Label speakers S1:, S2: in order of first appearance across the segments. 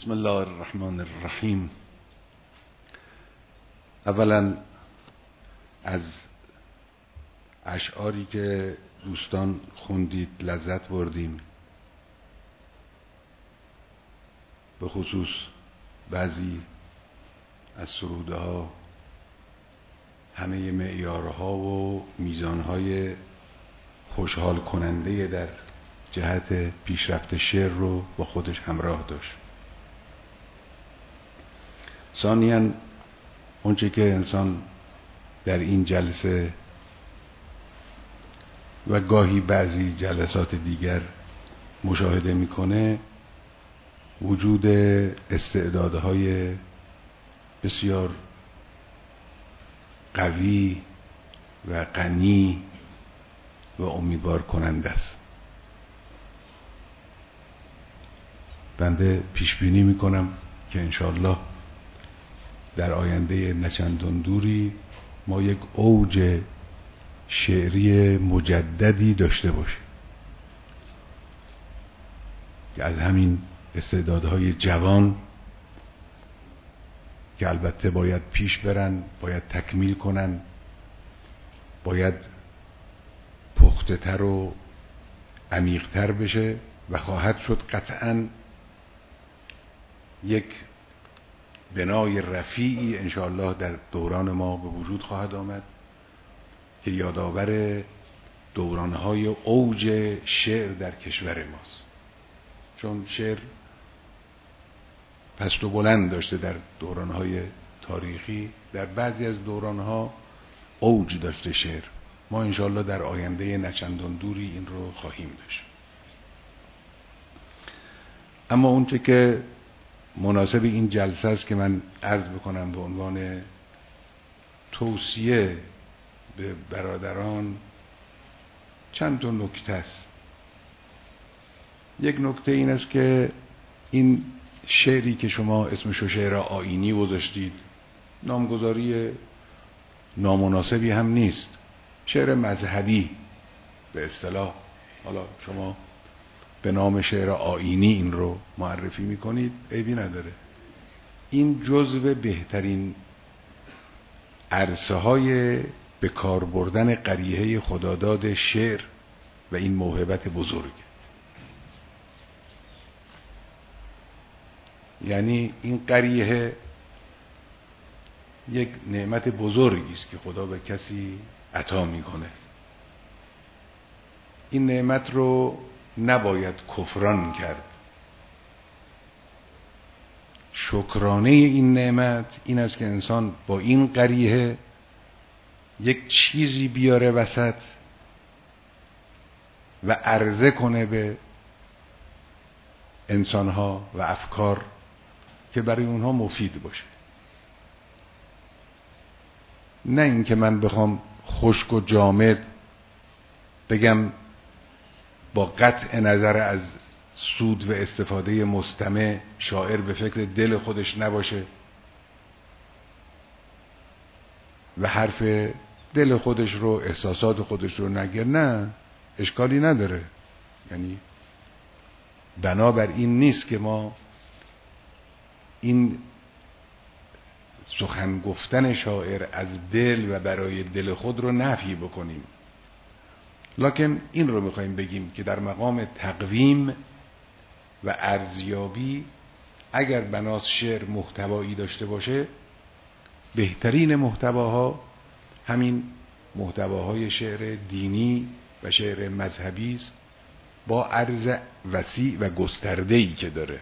S1: بسم الله الرحمن الرحیم. اولا از اشعاری که دوستان خوندید لذت بردیم، به خصوص بعضی از سروده ها همه معیارها و میزانهای خوشحال کننده در جهت پیشرفت شعر رو با خودش همراه داشت. ثانیاً اونچه که انسان در این جلسه و گاهی بعضی جلسات دیگر مشاهده میکنه، وجود استعدادهای بسیار قوی و غنی و امیدوار کننده است. بنده پیش بینی میکنم که انشاءالله در آینده نچندان دوری ما یک اوج شعری مجددی داشته باشیم که از همین استعدادهای جوان که البته باید پیش برن، باید تکمیل کنن، باید پخته تر و عمیق تر بشه و خواهد شد قطعاً یک بنای رفیعی انشاءالله در دوران ما به وجود خواهد آمد که یادآور دورانهای اوج شعر در کشور ماست. چون شعر پست و بلند داشته در دورانهای تاریخی، در بعضی از دورانها اوج داشته شعر. ما انشاءالله در آینده نچندان دوری این رو خواهیم داشت. اما اونچه که مناسب این جلسه است که من عرض بکنم به عنوان توصیه به برادران، چند تا نکته است. یک نکته این است که این شعری که شما اسمشو شعر آیینی گذاشتید، نامگذاری نامناسبی هم نیست. شعر مذهبی به اصطلاح، حالا شما به نام شعر آیینی این رو معرفی میکنید، عیبی نداره. این جزو بهترین عرصه های به کار بردن قریحه خداداد شعر و این موهبت بزرگ. یعنی این قریحه یک نعمت بزرگی است که خدا به کسی عطا میکنه. این نعمت رو نباید کفران کرد. شکرانه این نعمت این است که انسان با این قریحه یک چیزی بیاره وسط و عرضه کنه به انسانها و افکار که برای اونها مفید باشه. نه اینکه من بخوام خشک و جامد بگم با قطع نظر از سود و استفاده مستمع شاعر به فکر دل خودش نباشه و حرف دل خودش رو، احساسات خودش رو نگه. نه، اشکالی نداره. یعنی بنابر این نیست که ما این سخن گفتن شاعر از دل و برای دل خود رو نفی بکنیم، لکن این رو میخواییم بگیم که در مقام تقویم و ارزیابی اگر بناس شعر محتوایی داشته باشه، بهترین محتواها همین محتواهای شعر دینی و شعر مذهبی است، با عرض وسیع و گسترده‌ای که داره.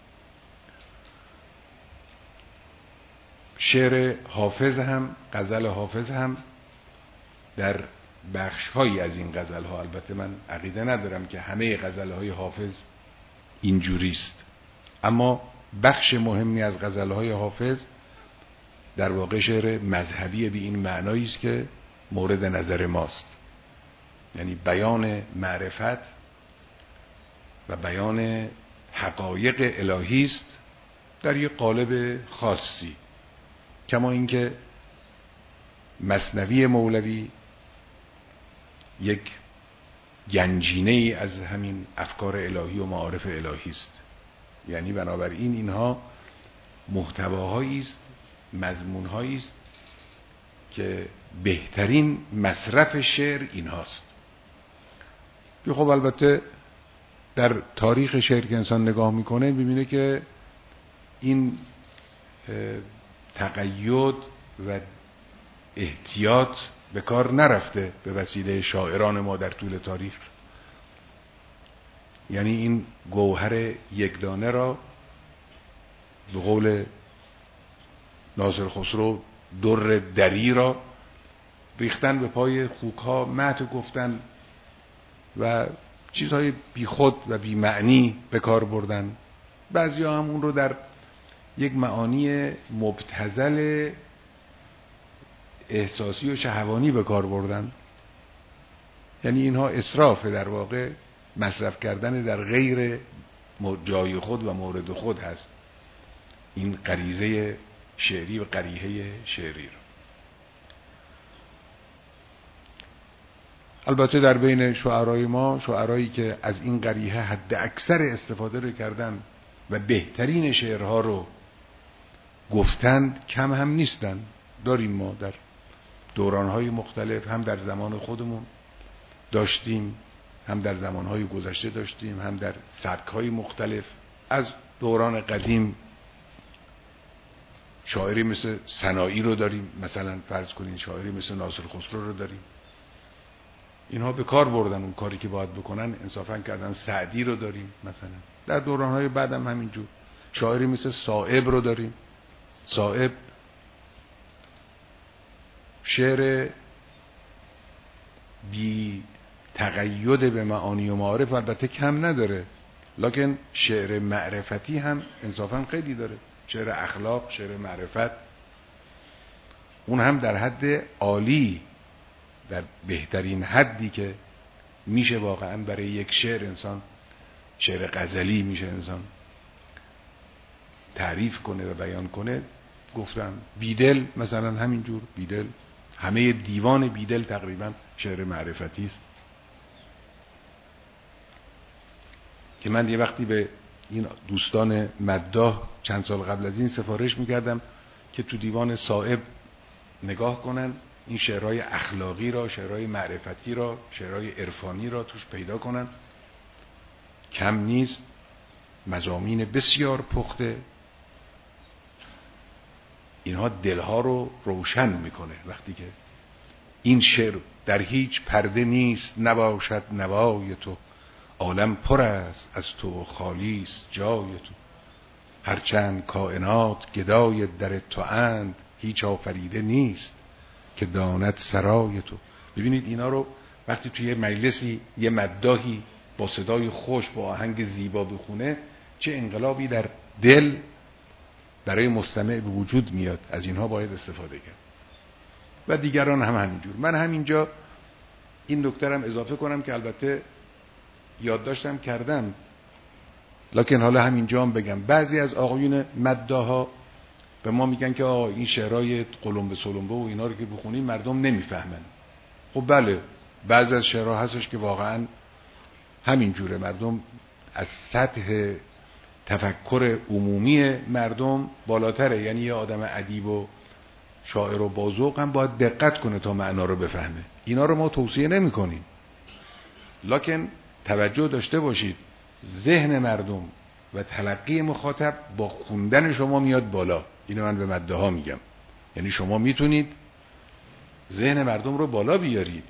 S1: شعر حافظ هم، غزل حافظ هم در بخش‌هایی از این غزل‌ها، البته من عقیده ندارم که همه غزل‌های حافظ اینجوریست، اما بخش مهمی از غزل‌های حافظ در واقع شعر مذهبی به این معنایی است که مورد نظر ماست. یعنی بیان معرفت و بیان حقایق الهی است در یک قالب خاصی، کما اینکه مثنوی مولوی یک گنجینه ای از همین افکار الهی و معارف الهی است. یعنی بنابراین اینها محتواهایی است، مضمونهایی است که بهترین مصرف شعر اینهاست. خب البته در تاریخ شعر که انسان نگاه میکنه میبینه که این تقید و احتیاط به کار نرفته به وسیله شاعران ما در طول تاریخ. یعنی این گوهر یکدانه را به قول ناصر خسرو در دری را ریختن به پای خوکها، مدح گفتن و چیزهای بی خود و بی معنی به کار بردن. بعضی ها هم اون رو در یک معانی مبتذل احساسی و شهوانی به کار بردن. یعنی اینها اسرافه، در واقع مصرف کردن در غیر جای خود و مورد خود هست این غریزه شعری و قریحه شعری رو. البته در بین شعرای ما شعرایی که از این قریحه حد اکثر استفاده رو کردن و بهترین شعرها رو گفتند کم هم نیستن. داریم ما در دورانهای مختلف، هم در زمان خودمون داشتیم، هم در زمانهای گذشته داشتیم، هم در سبکهای مختلف. از دوران قدیم شاعری مثل سنایی رو داریم، مثلا فرض کنین شاعری مثل ناصر خسرو رو داریم. اینها به کار بردن اون کاری که باید بکنن، انصافا کردن. سعدی رو داریم مثلا. در دورانهای بعد هم همینجور. شاعری مثل صائب رو داریم. صائب شعر بی تقید به معانی و معارف البته کم نداره، لکن شعر معرفتی هم انصافا خیلی داره. شعر اخلاق، شعر معرفت، اون هم در حد عالی، در بهترین حدی که میشه واقعا برای یک شعر انسان، شعر غزلی میشه انسان تعریف کنه و بیان کنه. گفتم بیدل مثلا همینجور. بیدل، همه دیوان بیدل تقریبا شعر معرفتی است که من یه وقتی به این دوستان مداح چند سال قبل از این سفارش میکردم که تو دیوان صائب نگاه کنن، این شعرهای اخلاقی را، شعرهای معرفتی را، شعرهای عرفانی را توش پیدا کنن. کم نیست، مضامین بسیار پخته. اینها دلها رو روشن میکنه. وقتی که این شعر در هیچ پرده نیست نباشد نوای تو، عالم پر است از تو و خالی است جای تو، هرچند کائنات گدای در تو اند، هیچ آفریده نیست که داند سرای تو. ببینید اینا رو وقتی توی مجلسی یه مداحی با صدای خوش با آهنگ زیبا بخونه، چه انقلابی در دل برای مستمع به وجود میاد. از اینها باید استفاده کرد و دیگران هم همینجور. من همینجا این نکته هم اضافه کنم که البته یادداشتم کردم، لکن حالا همینجا هم بگم. بعضی از آقایون مداحا به ما میگن که این شعرهای قلمبه سلمبه و اینا رو که بخونیم مردم نمیفهمن. خب بله، بعضی از شعرها هستش که واقعا همینجوره، مردم از سطح تفکر عمومی مردم بالاتره. یعنی یه آدم ادیب و شاعر و بازوق هم باید دقت کنه تا معنا رو بفهمه. اینا رو ما توصیه نمی کنیم، لکن توجه داشته باشید ذهن مردم و تلقی مخاطب با خوندن شما میاد بالا. اینو من به مداحا میگم. یعنی شما میتونید ذهن مردم رو بالا بیارید.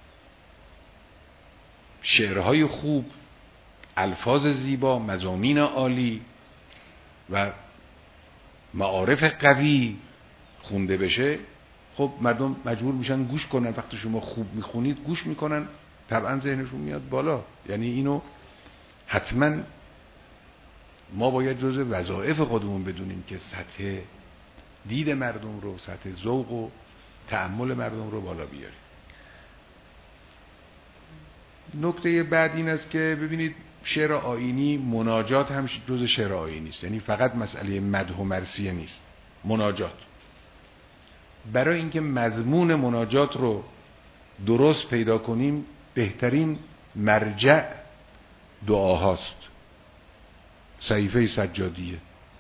S1: شعرهای خوب، الفاظ زیبا، مضامین عالی و معارف قوی خونده بشه، خب مردم مجبور میشن گوش کنن. وقتی شما خوب میخونید گوش میکنن، طبعا ذهنشون میاد بالا. یعنی اینو حتما ما باید جزء وظایف خودمون بدونیم که سطح دید مردم رو، سطح ذوق و تأمل مردم رو بالا بیاریم. نکته بعد این است که ببینید شعر آیینی، مناجات هم جزء شعر آیینی است. یعنی فقط مسئله مدح و مرثیه نیست، مناجات. برای اینکه مضمون مناجات رو درست پیدا کنیم، بهترین مرجع دعاهاست. صحیفه سجادیه.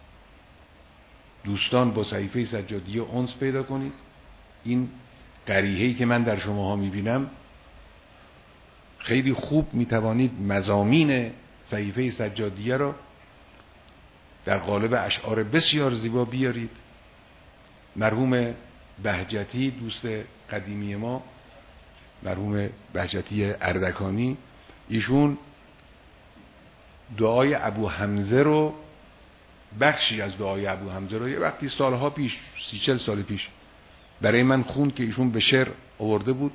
S1: دوستان با صحیفه سجادیه انس پیدا کنید. این قریحه‌ای که من در شماها میبینم خیلی خوب میتوانید مضامین صحیفه سجادیه را در قالب اشعار بسیار زیبا بیارید. مرحوم بهجتی دوست قدیمی ما، مرحوم بهجتی اردکانی، ایشون دعای ابو حمزه رو، بخشی از دعای ابو حمزه رو یه وقتی سالها پیش 30-40 سال پیش برای من خوند که ایشون به شعر آورده بود.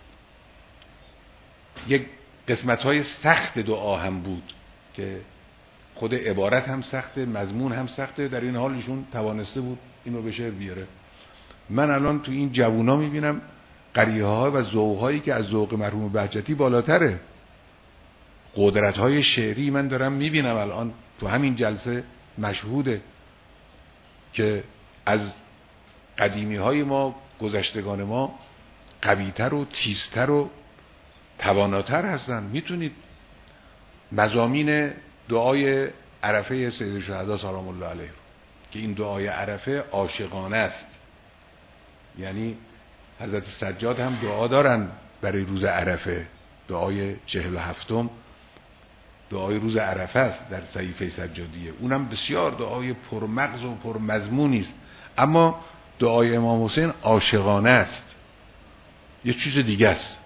S1: یک قسمت‌های سخت دعا هم بود که خود عبارت هم سخته، مضمون هم سخته، در این حال ایشون توانسته بود اینو به شعر بیاره. من الان تو این جوونا میبینم قریحه‌ها و ذوق‌هایی که از ذوق مرحوم بهجتی بالاتره. قدرت‌های شعری من دارم میبینم الان تو همین جلسه مشهوده که از قدیمی‌های ما، گذشتگان ما قوی‌تر و تیزتر و تواناتر هستن. میتونید مضامین دعای عرفه سید الشهدا سلام الله علیه که این دعای عرفه عاشقانه است، یعنی حضرت سجاد هم دعا دارن برای روز عرفه، دعای 47م دعای روز عرفه است در صحیفه سجادیه، اونم بسیار دعای پرمغز و پرمضمونی است، اما دعای امام حسین عاشقانه است، یه چیز دیگه است.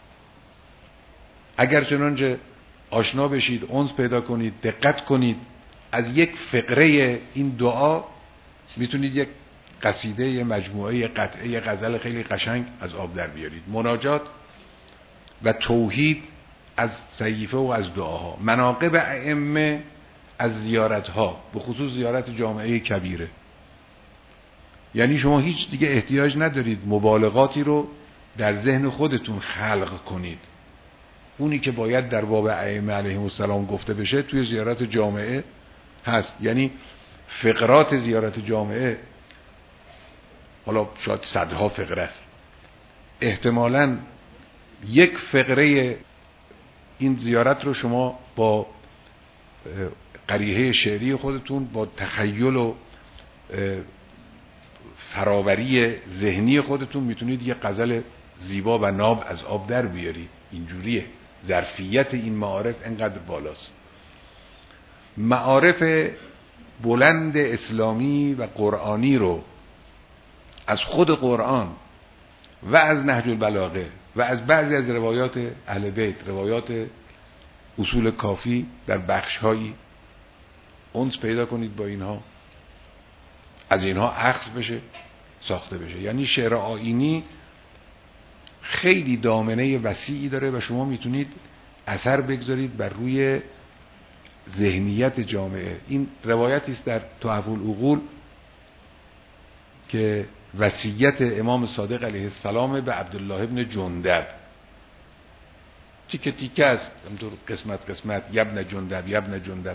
S1: اگر چنانچه آشنا بشید، انس پیدا کنید، دقت کنید، از یک فقره این دعا میتونید یک قصیده، یه مجموعه، یه قطعه، یه غزل خیلی قشنگ از آب در بیارید. مناجات و توحید از صحیفه و از دعاها، مناقب ائمه از زیارتها، به خصوص زیارت جامعه کبیره. یعنی شما هیچ دیگه احتیاج ندارید مبالغاتی رو در ذهن خودتون خلق کنید. اونی که باید در باب ائمه علیهم السلام گفته بشه توی زیارت جامعه هست. یعنی فقرات زیارت جامعه، حالا شاید صدها فقره است، احتمالاً یک فقره این زیارت رو شما با قریحه شعری خودتون، با تخیل و فراوری ذهنی خودتون میتونید یه غزل زیبا و ناب از آب در بیارید. اینجوریه، ظرفیت این معارف انقدر بالاست. معارف بلند اسلامی و قرآنی رو از خود قرآن و از نهج البلاغه و از بعضی از روایات اهل بیت، روایات اصول کافی، در بخش‌هایی انس پیدا کنید با اینها، از اینها اخذ بشه، ساخته بشه. یعنی شعر آیینی خیلی دامنه وسیعی داره و شما میتونید اثر بگذارید بر روی ذهنیت جامعه. این روایتی است در تحف العقول که وصیت امام صادق علیه السلام به عبدالله ابن جندب، تیکه تیکه است، همطور قسمت قسمت، یبن جندب یبن جندب،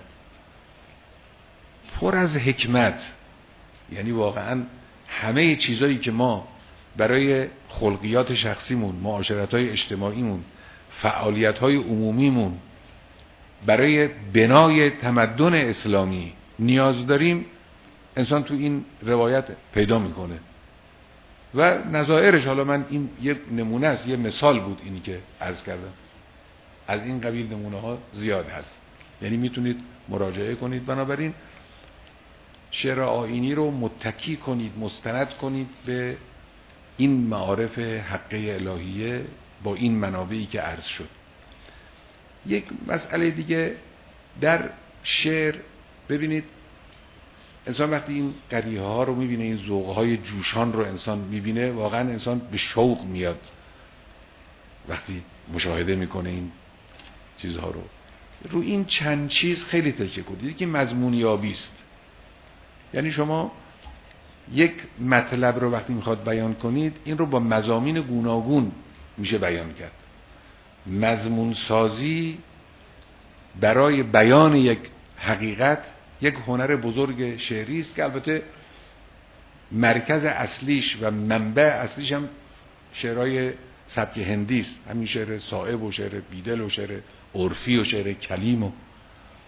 S1: پر از حکمت. یعنی واقعا همه چیزایی که ما برای خلقیات شخصیمون، معاشرت‌های اجتماعیمون، فعالیت‌های عمومیمون، برای بنای تمدن اسلامی نیاز داریم، انسان تو این روایت پیدا میکنه و نظائرش. حالا من این یه نمونه است، یه مثال بود اینی که عرض کردم، از این قبیل نمونه ها زیاد هست. یعنی میتونید مراجعه کنید. بنابراین شعر آیینی رو متکی کنید، مستند کنید به این معارف حقه الهیه با این منابعی که عرض شد. یک مسئله دیگه در شعر، ببینید انسان وقتی این قریحه ها رو میبینه، این ذوق های جوشان رو انسان میبینه، واقعا انسان به شوق میاد وقتی مشاهده میکنه این چیزها رو. رو این چند چیز خیلی تکیه کنید. که مضمونیابی است، یعنی شما یک مطلب رو وقتی میخواد بیان کنید، این رو با مضامین گوناگون میشه بیان کرد. مضمون سازی برای بیان یک حقیقت یک هنر بزرگ شعری است که البته مرکز اصلیش و منبع اصلیش هم شعرهای سبک هندی است، همین شعر صائب و شعر بیدل و شعر عرفی و شعر کلیم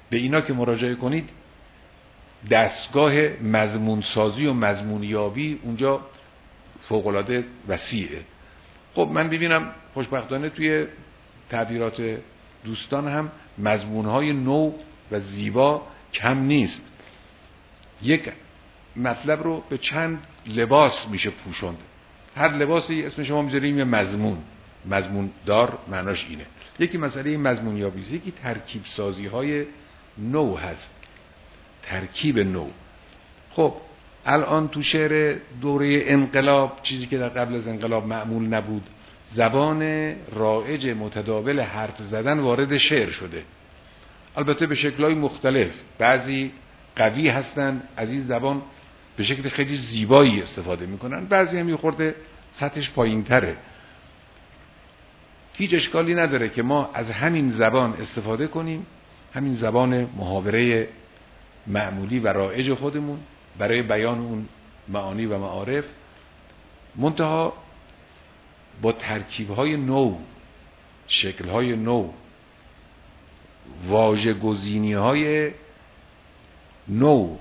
S1: به اینا که مراجعه کنید دستگاه مضمون سازی و مضمون یابی اونجا فوق‌العاده وسیعه. خب من ببینم خوشبختانه توی تعبیرات دوستان هم مضمون‌های نو و زیبا کم نیست. یک مطلب رو به چند لباس میشه پوشوند. هر لباسی اسم شما میذاریم یه مضمون دار، معناش اینه. یکی مسئله مضمون یابی، یکی ترکیب سازی های نو هست، ترکیب نو. خب الان تو شعر دوره انقلاب، چیزی که در قبل از انقلاب معمول نبود، زبان رایج متداول حرف زدن وارد شعر شده، البته به شکل‌های مختلف. بعضی قوی هستن، از این زبان به شکل خیلی زیبایی استفاده میکنن، بعضی هم یه خورده سطحش پایین‌تره. هیچ اشکالی نداره که ما از همین زبان استفاده کنیم، همین زبان محاوره معمولی و رایج خودمون برای بیان اون معانی و معارف، منتها با ترکیب‌های نو، شکل‌های نو، واژه‌گزینی‌های نو.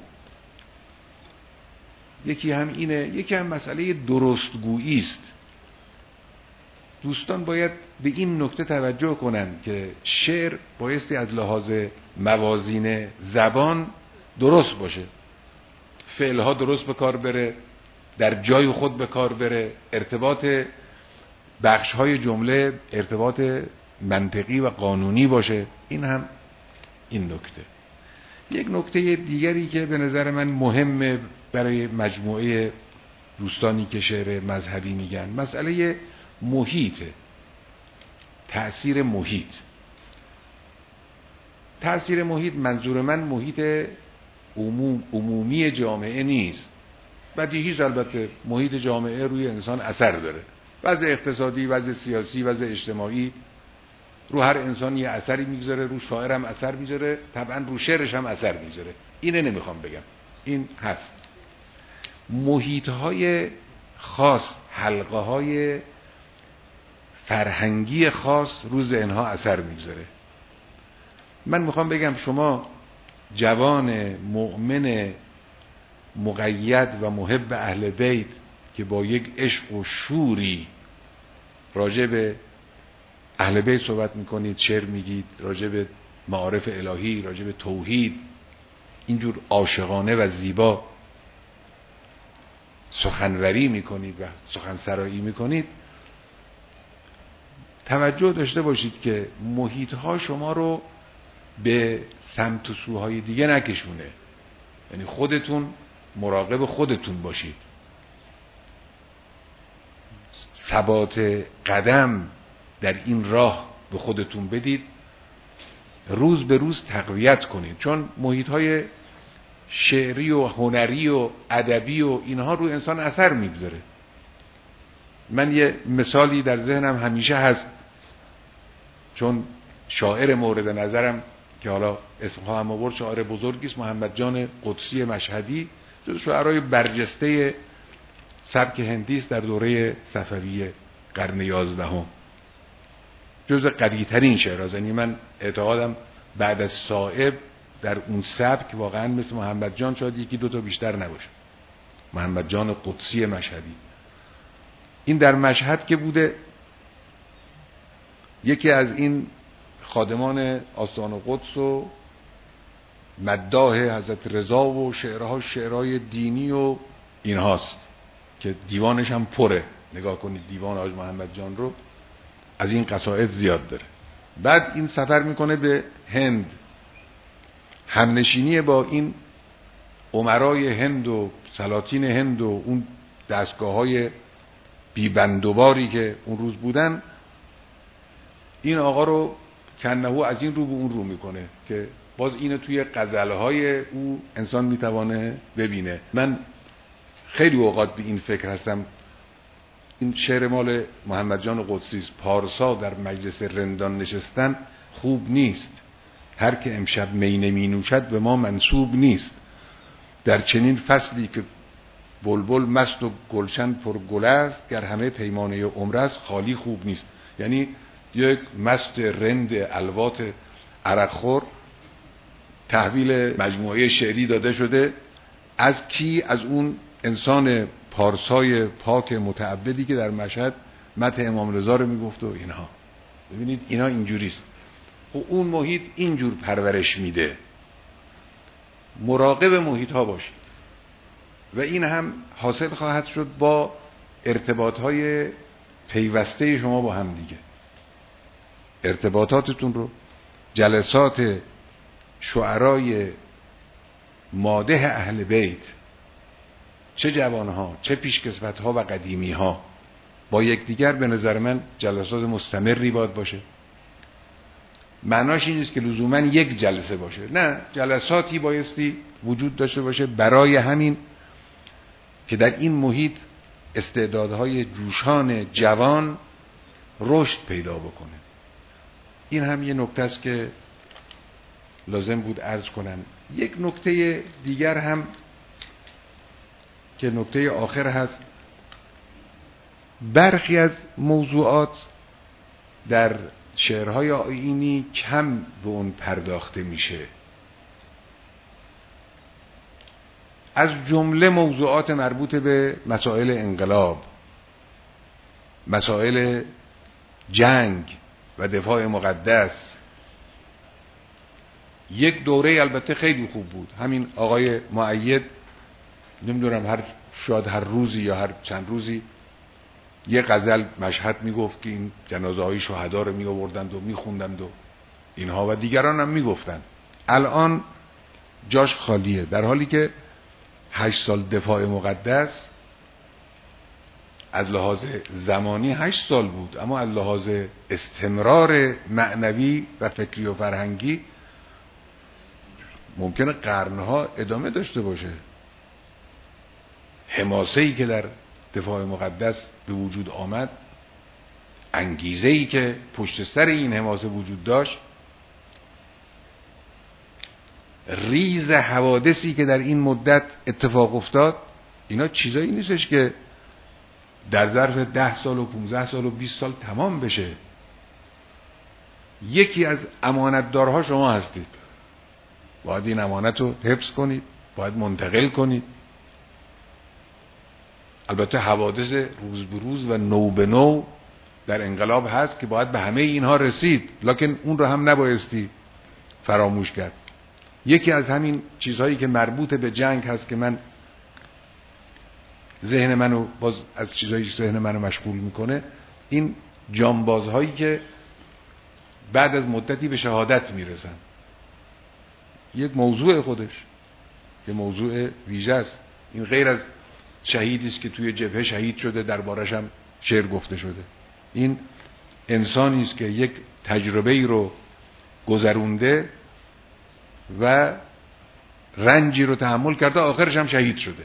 S1: یکی هم اینه، یکی هم مسئله درستگویی است. دوستان باید به این نکته توجه کنند که شعر بایستی از لحاظ موازین زبان درست باشه، فعلها درست به کار بره، در جای خود به کار بره، ارتباط بخش‌های جمله ارتباط منطقی و قانونی باشه. این هم این نکته. یک نکته دیگری که به نظر من مهمه برای مجموعه دوستانی که شعر مذهبی میگن، مسئله محیط، تأثیر محیط. تأثیر محیط، منظور من محیط عمومی جامعه نیست. بدیهیش البته محیط جامعه روی انسان اثر داره، وضع اقتصادی، وضع سیاسی، وضع اجتماعی رو هر انسان یه اثری میگذاره، رو شاعر هم اثر میذاره، طبعا رو شعرش هم اثر میذاره. اینه نمیخوام بگم، این هست. محیط‌های خاص، حلقه‌های فرهنگی خاص رو ذهن‌ها اثر میگذاره. من میخوام بگم شما جوان مؤمن مقید و محب اهل بیت که با یک عشق و شوری راجع به اهل بیت صحبت میکنید، شعر میگید، راجع به معارف الهی، راجع به توحید، اینجور عاشقانه و زیبا سخنوری میکنید و سخنسرایی میکنید، توجه داشته باشید که محیطها شما رو به سمت و سوهای دیگه نکشونه. یعنی خودتون مراقب خودتون باشید، ثبات قدم در این راه به خودتون بدید، روز به روز تقویت کنید، چون محیطهای شعری و هنری و ادبی و اینها رو انسان اثر میگذاره. من یه مثالی در ذهنم همیشه هست، چون شاعر مورد نظرم که حالا اسم خواهم آورد، شاعر بزرگی است، محمد جان قدسی مشهدی، جز شاعرای برجسته سبک هندی است در دوره صفویه قرن 11، جز قوی‌ترین شعرها. یعنی من اعتقادم بعد از صائب در اون سبک واقعا مثل محمد جان شاید یکی دو تا بیشتر نباشه. محمد جان قدسی مشهدی، این در مشهد که بوده، یکی از این خادمان آستان قدس و مداح حضرت رضا و شعرها شعرهای دینی و اینهاست که دیوانش هم پره. نگاه کنید دیوان حاج محمد جان رو، از این قصائد زیاد داره. بعد این سفر میکنه به هند، همنشینی با این امرای هند و سلاطین هند و اون دستگاه‌های بی‌بندوباری که اون روز بودن، این آقا رو کنهو از این رو به اون رو میکنه که باز اینو توی غزلهای او انسان میتوانه ببینه. من خیلی اوقات به این فکر هستم، این شعر مال محمد جان قدسی است، پارسا در مجلس رندان نشستن خوب نیست، هر که امشب می نمی نوشد به ما منسوب نیست، در چنین فصلی که بلبل مست و گلشن پر گل است، گر همه پیمانه عمر است خالی خوب نیست. یعنی یک مست رند الوات عرق خور تحویل مجموعه شعری داده شده. از کی؟ از اون انسان پارسای پاک متعبدی که در مشهد مدح امام رضا رو میگفت و اینها. ببینید اینا اینجوریست. و اون محیط اینجور پرورش میده. مراقب محیط ها باشید و این هم حاصل خواهد شد با ارتباط های پیوسته شما با هم دیگه. ارتباطاتتون رو، جلسات شعرای مادح اهل بیت، چه جوانها چه پیشکسوتها و قدیمیها، با یکدیگر به نظر من جلسات مستمری باید باشه. معناش این نیست که لزوما یک جلسه باشه، نه، جلساتی بایستی وجود داشته باشه برای همین که در این محیط استعدادهای جوشان جوان رشد پیدا بکنه. این هم یه نکته است که لازم بود عرض کنم. یک نکته دیگر هم که نکته آخر هست، برخی از موضوعات در شعرهای آیینی کم به اون پرداخته میشه، از جمله موضوعات مربوط به مسائل انقلاب، مسائل جنگ و دفاع مقدس. یک دوره البته خیلی خوب بود، همین آقای مؤید نمیدونم شاید هر روزی یا هر چند روزی یه غزل مشهد میگفت که این جنازه های شهدا رو می آوردند و میخوندند و اینها، و دیگران هم میگفتند. الان جاش خالیه، در حالی که 8 سال دفاع مقدس از لحاظ زمانی 8 سال بود، اما از لحاظ استمرار معنوی و فکری و فرهنگی ممکنه قرنها ادامه داشته باشه. حماسه‌ای که در دفاع مقدس به وجود آمد، انگیزه‌ای که پشت سر این حماسه وجود داشت، ریز حوادثی که در این مدت اتفاق افتاد، اینا چیزایی نیستش که در ظرف 10 سال و 15 سال و 20 سال تمام بشه. یکی از امانتدارها شما هستید، باید این امانت رو حفظ کنید، باید منتقل کنید. البته حوادث روز به روز و نو به نو در انقلاب هست که باید به همه اینها رسید، لکن اون رو هم نبایستی فراموش کرد. یکی از همین چیزهایی که مربوط به جنگ هست که من ذهن منو باز از چیزهایی که ذهن منو مشغول میکنه، این جانبازهایی که بعد از مدتی به شهادت میرسن. یک موضوع خودش، یک موضوع ویژه است. این غیر از شهیدی است که توی جبهه شهید شده دربارش هم شعر گفته شده. این انسانی است که یک تجربه‌ای رو گذرونده و رنجی رو تحمل کرده، آخرش هم شهید شده.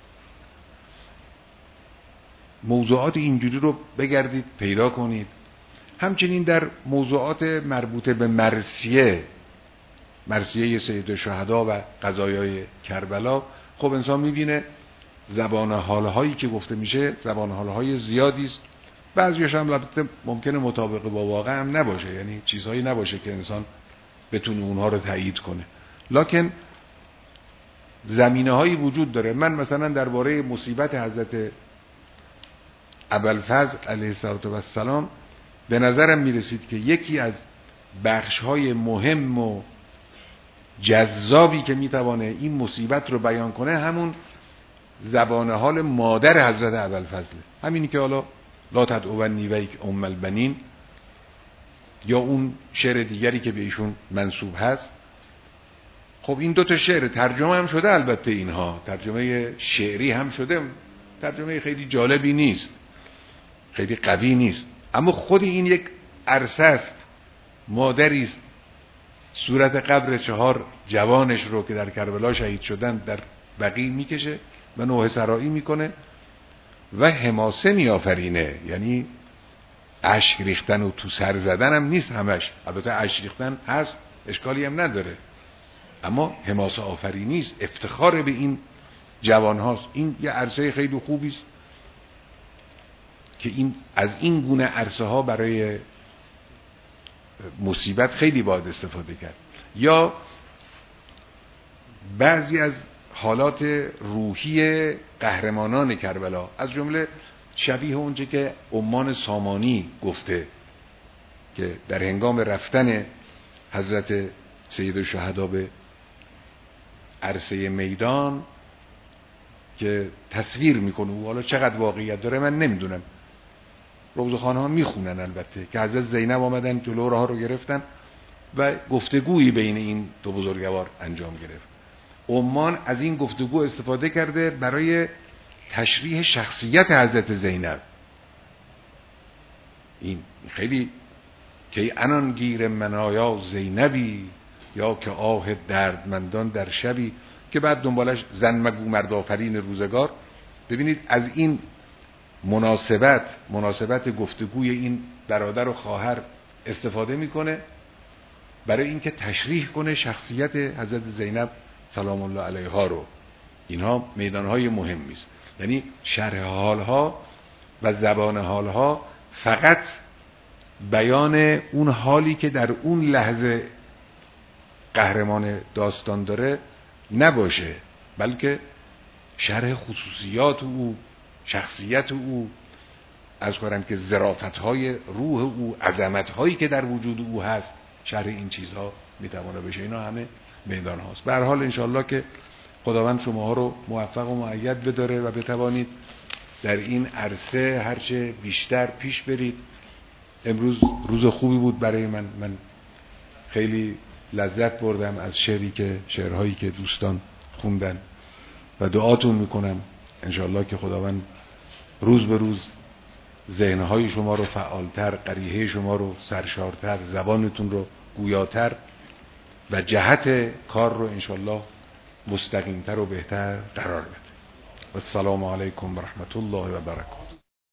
S1: موضوعات اینجوری رو بگردید پیدا کنید. همچنین در موضوعات مربوط به مرثیه سید الشهدا و قضایای کربلا، خب انسان میبینه زبان حالهایی که گفته میشه زبان حالهای زیادی است. بعضیش هم البته ممکنه مطابق با واقع هم نباشه، یعنی چیزهایی نباشه که انسان بتونه اونها رو تایید کنه، لکن زمینه‌هایی وجود داره. من مثلا درباره مصیبت حضرت ابوالفضل علیه السلام به نظرم میرسید که یکی از بخش‌های مهم و جذابی که میتوانه این مصیبت رو بیان کنه همون زبان حال مادر حضرت ابوالفضل، همینی که حالا لا تدعونی و ام البنین، یا اون شعر دیگری که به ایشون منسوب هست. خب این 2 شعر ترجمه هم شده، البته اینها ترجمه شعری هم شده، ترجمه خیلی جالبی نیست، خیلی قوی نیست، اما خود این یک عرصه است. مادری است صورت قبر 4 جوانش رو که در کربلا شهید شدن در بقیع میکشه و نوحه سرایی میکنه و حماسه میآفرینه. یعنی اشک ریختن و تو سر زدن هم نیست همش، البته اشک ریختن هست، اشکالی هم نداره، اما حماسه آفرینی است، افتخار به این جوان هاست. این یه عرصه خیلی خوبی است که این از این گونه عرصه ها برای مصیبت خیلی باید استفاده کرد. یا بعضی از حالات روحی قهرمانان کربلا، از جمله شبیه اونچه که عمان سامانی گفته که در هنگام رفتن حضرت سید الشهدا به عرصه میدان که تصویر میکنه، او حالا چقدر واقعیت داره من نمیدونم، روضه‌خوان‌ها ها میخونن البته، که حضرت زینب آمدن جلو راه رو گرفتن و گفتگویی بین این دو بزرگوار انجام گرفت. عمان از این گفتگو استفاده کرده برای تشریح شخصیت حضرت زینب. این خیلی که انان گیر منایا زینبی، یا که آه دردمندان در شبی، که بعد دنبالش زن مگو مرد آفرین روزگار. ببینید از این مناسبت گفتگوی این برادر و خواهر استفاده میکنه برای اینکه تشریح کنه شخصیت حضرت زینب سلام الله علیها رو. اینها میدانهای مهمی است. یعنی شرح حالها و زبان حالها فقط بیان اون حالی که در اون لحظه قهرمان داستان داره نباشه، بلکه شرح خصوصیات او، شخصیت او، از کنم که ظرافت‌های روح او، عظمت‌هایی که در وجود او هست، شرح این چیزها میتونه بشه. اینا همه میدان هاست. به هر حال انشالله که خداوند شما رو موفق و مؤید بداره و بتوانید در این عرصه هرچه بیشتر پیش برید. امروز روز خوبی بود برای من خیلی لذت بردم از شعرهایی که دوستان خوندن و دعاتون میکنم انشالله که خداوند روز به روز ذهنهای شما رو فعالتر، قریحه شما رو سرشارتر، زبانتون رو گویاتر و جهت کار رو انشالله مستقیمتر و بهتر قرار بده. و السلام علیکم و رحمت الله و برکاته.